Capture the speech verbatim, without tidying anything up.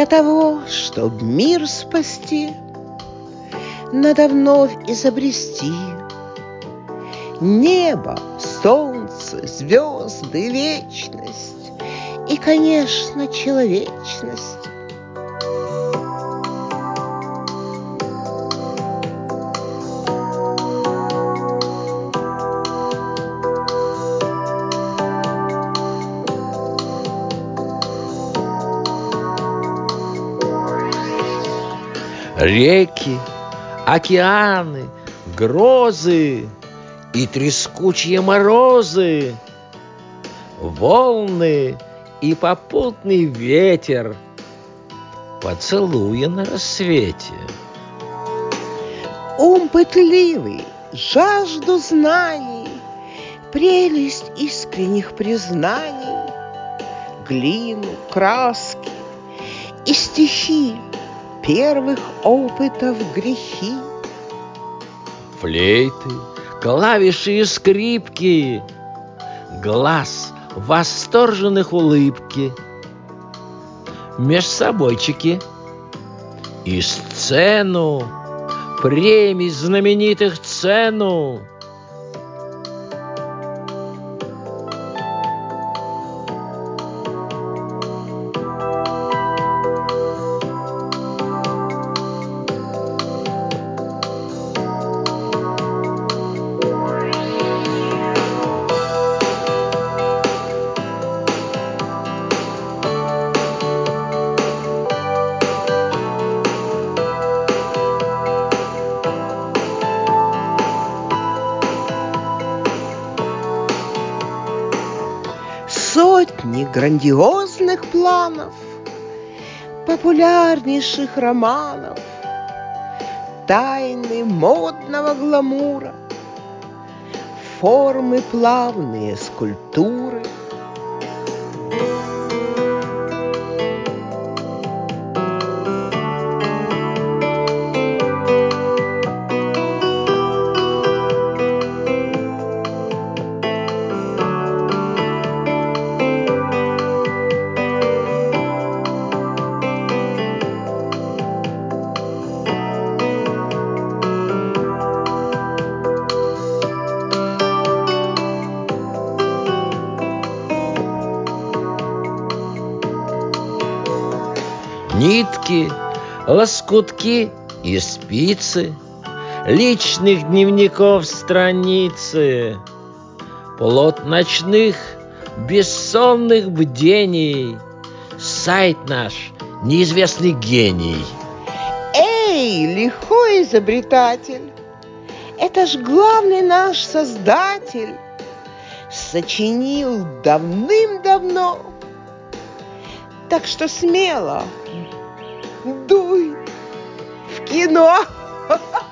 Для того, чтоб мир спасти, надо вновь изобрести небо, солнце, звезды, вечность и, конечно, человечность. Реки, океаны, грозы и трескучие морозы, волны и попутный ветер, поцелуя на рассвете. Ум пытливый, жажду знаний, прелесть искренних признаний, глину, краски и стихи первых опытов грехи. Флейты, клавиши и скрипки, глаз восторженных улыбки, межсобойчики и сцену, премий знаменитых цену. Сотни грандиозных планов, популярнейших романов, тайны модного гламура, формы плавные скульптуры. Нитки, лоскутки и спицы, личных дневников страницы, плод ночных бессонных бдений, сайт наш неизвестный гений. Эй, лихой изобретатель, это ж главный наш создатель сочинил давным-давно. Так что смело дуй в кино.